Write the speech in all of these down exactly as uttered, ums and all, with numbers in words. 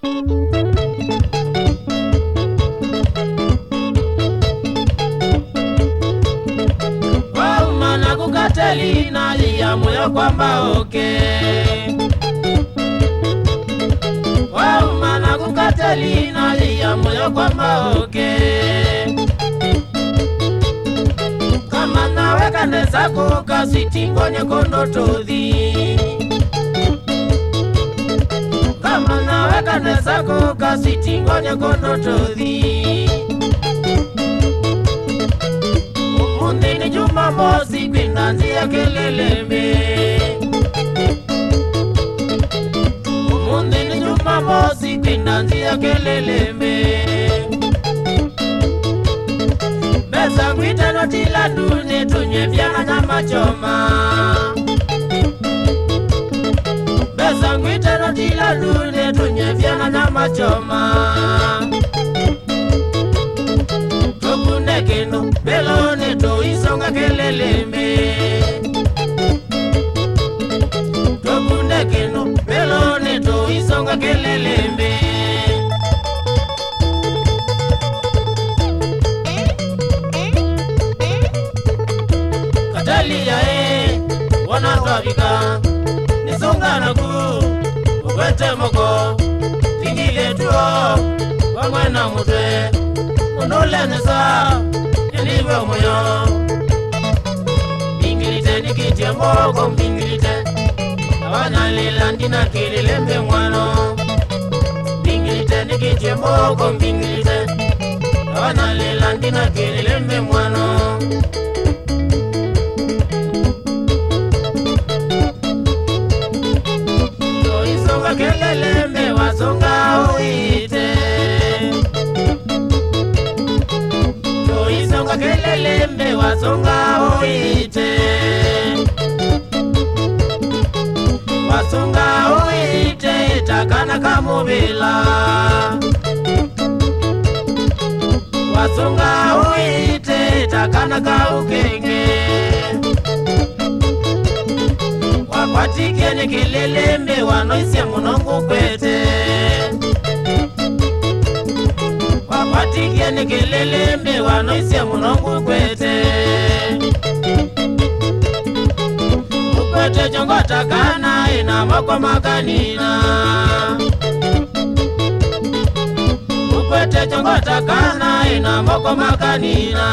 Wauma na kukateli nalia moyo kwamba oke. Wauma na kukateli nalia moyo kwamba oke. Kama nawe kande zako kasiti ngonye kondo todhi. Kama nawe kande zako kasiti ngonye kondo todhi. Umundi ni Jumamosi kwindanzi ya Kelelembe. Umundi ni Jumamosi kwindanzi ya Kelelembe. Besa ngwite no tila dune tunye vyana nyama choma. Besa ngwite no tila dune tunye vyana nyama choma. Tokune keno belone to isonga Kelelembe. Tokune keno belone to isonga Kelelembe. Katalia e wana twabika nisonga naku ukwete moko tingile tuo wamwena mutwe unole nesa yaniwe moyo. Bingilite nikitie moko mbingilite awana lila ndina Kelelembe mwano. Bingilite nikitie moko mbingilite awana lila ndina Kelelembe mwano. Kelelembe wasonga uite. Toisonga Kelelembe wasonga uite. Wasonga uite takana kamubila. Wasonga uite takana kaukenge. Wakwatike ni Kelelembe wanoisia munongu kwete. Wakwatike ni Kelelembe wanoisia munongu kwete. Ukwete jongo takana ina moko makanina. Ukwete jongo takana ina moko makanina.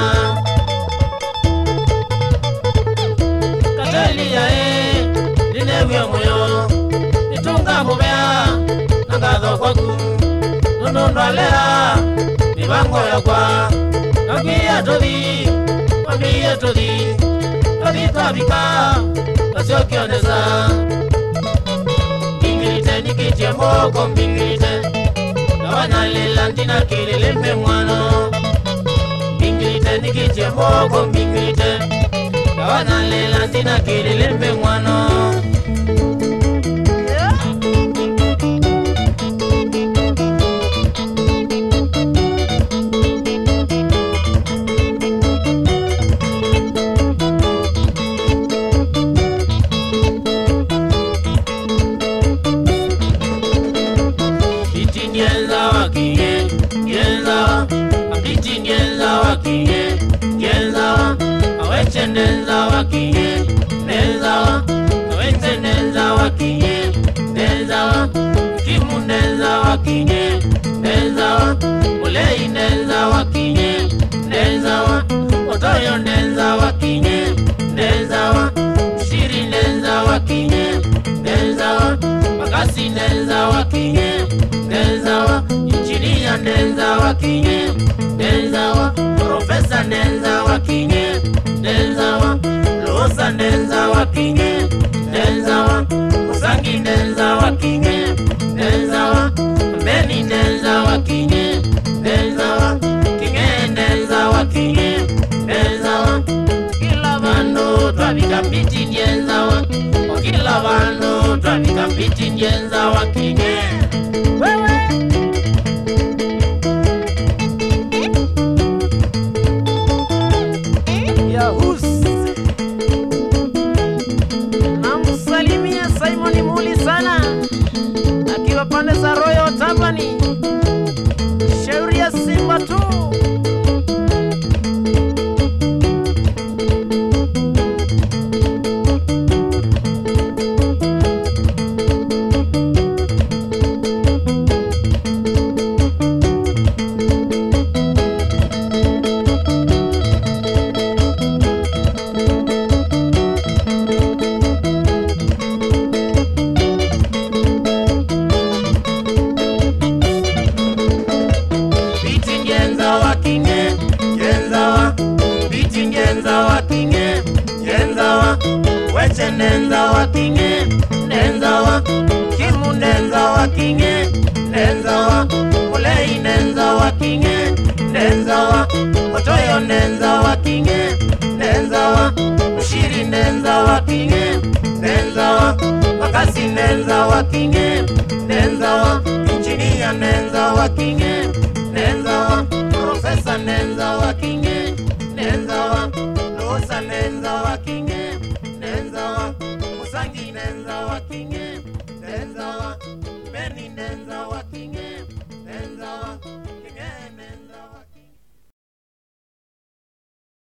Katalia e ninevyo moyo nitunga mubea nangadho kwaku nunundwalea mibango yakwa nakwia todhi wambia todhi todhi twabika kasiokioneza. Bingilite nikitie moko mbingilite kawana lila ndina Kelelembe mwano. Bingilite nikitie moko mbingilite kawana lila ndina Kelelembe mwano. Biti nyenza wakiye, nyenza, biti nyenza wakiye, nyenza, aweche nenza wakiye, nenza, aweche nenza wakiye, nenza, kimu nenza wakiye, nenza, ulei nenza wakiye, nenza, otoyo nenza wakiye, nenza, shiri nenza wakiye, nenza, magasi nenza wakiye, nenza, injinia nenza wakiye, nenza, profesa nenza wakiye, nenza, losa nenza wakiye, nenza, musangi nenza wakiye, nenza, mbeni nenza wakiye, nenza, kinge nenza wakiye, nenza, kila bando twabika biti nenza wa, kila bando twabika biti nenza wakiye. Wewe Yahus namsalimia Simon Muli sana akiwa pande za Royal Town. kinge nenza wa mulei nenza wa kinge nenza wa otoyo nenza wa kinge nenza wa mushiri nenza wa kinge nenza wa makasi nenza wa kinge nenza wa engineer nenza wa kinge nenza wa professor nenza wa kinge nenza wa losa nenza wa kinge nenza wa musangi nenza wa kinge nenza wa beni nenza wa kinge nenza wa